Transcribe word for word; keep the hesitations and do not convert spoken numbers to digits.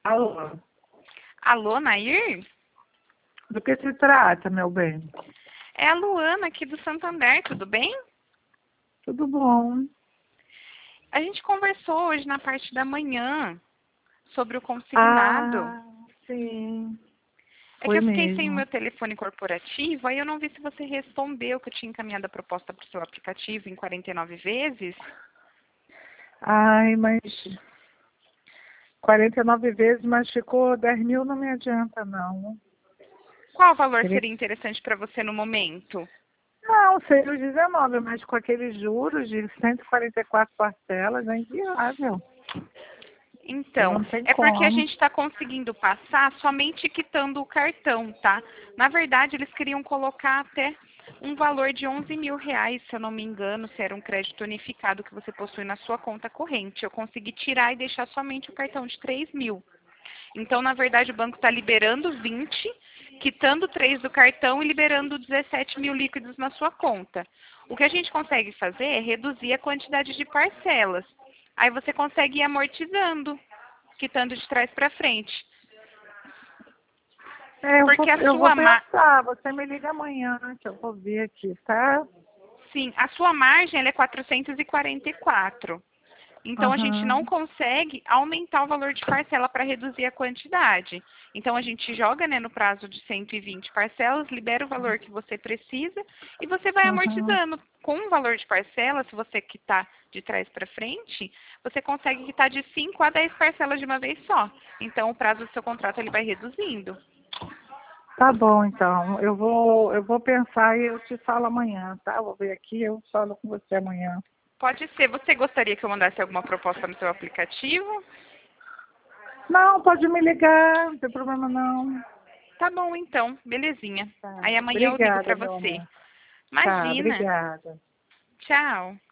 Alô, Alô, Nair? do que se trata, meu bem? É a Luana aqui do Santander, tudo bem? Tudo bom? A gente conversou hoje na parte da manhã sobre o consignado. Ah, sim, É que foi eu fiquei sem o mesmo. meu telefone corporativo, aí eu não vi se você respondeu que eu tinha encaminhado a proposta para o seu aplicativo em quarenta e nove vezes. Ai, mas quarenta e nove vezes, mas ficou dez mil, não me adianta, não. Qual valor Teria seria que- interessante para você no momento? Não, seria os dezenove, mas com aqueles juros de cento e quarenta e quatro parcelas é inviável. Então, Não tem é porque a como. gente está conseguindo passar somente quitando o cartão, tá? Na verdade, eles queriam colocar até um valor de onze mil reais, se eu não me engano, se era um crédito unificado que você possui na sua conta corrente. Eu consegui tirar e deixar somente o cartão de três mil. Então, na verdade, o banco está liberando vinte, quitando três do cartão e liberando dezessete mil líquidos na sua conta. O que a gente consegue fazer é reduzir a quantidade de parcelas. Aí você consegue ir amortizando, quitando de trás para frente. É, eu vou, Porque a eu vou sua, ma pensar, você me liga amanhã, que eu vou ver aqui, tá? sim, a sua margem ela é quatrocentos e quarenta e quatro. Então, a gente não Aham, consegue aumentar o valor de parcela para reduzir a quantidade. Então, a gente joga, né, no prazo de cento e vinte parcelas, libera o valor que você precisa e você vai aham. amortizando. Com o valor de parcela, se você quitar de trás para frente, você consegue quitar de cinco a dez parcelas de uma vez só. Então, o prazo do seu contrato ele vai reduzindo. Tá bom, então. Eu vou, eu vou pensar e eu te falo amanhã, tá? Eu vou ver aqui, eu falo com você amanhã. Pode ser. Você gostaria que eu mandasse alguma proposta no seu aplicativo? Não, pode me ligar, não tem problema não. Tá bom, então. Belezinha. Tá. Aí amanhã eu ligo Obrigada, para meu você. amor. Tá, Imagina. obrigada. Tchau.